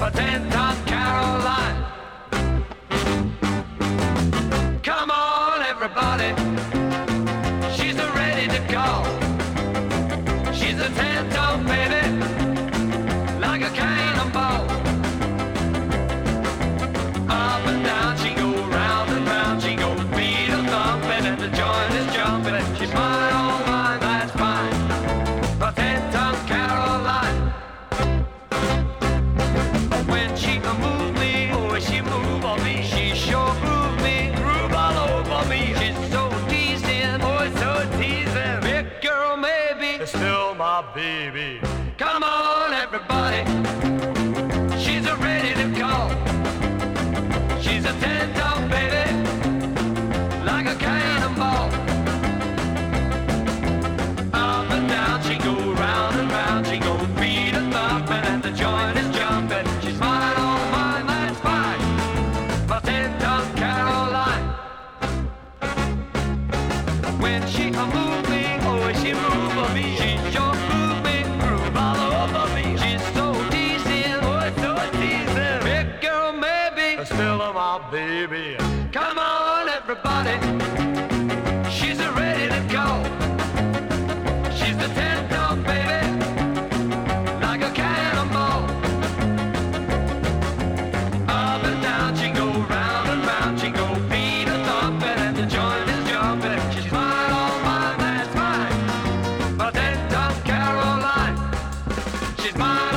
for 10-ton Caroline. Come on, everybody, she's ready to go. She's a 10-ton baby, like a cannonball. Up and down she go, round and round she go, beat a thumping and the joint is jumping. She's mine, oh mine, that's fine, for 10-ton Caroline. When she move me, oh she move on me, she sure groove me, groove all over me. She's so teasing, oh so teasing, big girl maybe, it's still my baby. Come on everybody, she's ready to go. She's a 10-ton baby, like a cannonball. Up and down she go, round and round she go, beat a thumping and the joint is jumping. She's mine, oh mine, that's fine, for 10-ton Caroline. When she move me, oh she move on me, she sure move me, groove all over me. She's so teasing, oh so teasing, big girl maybe, still my baby. Come on everybody, she's ready to go. She's the 10-ton baby, like a cannonball. Up and down she go, round and round she go, beat a thumping and the joint is jumping. She's mine, oh mine, that's mine, for 10-ton Caroline. She's mine.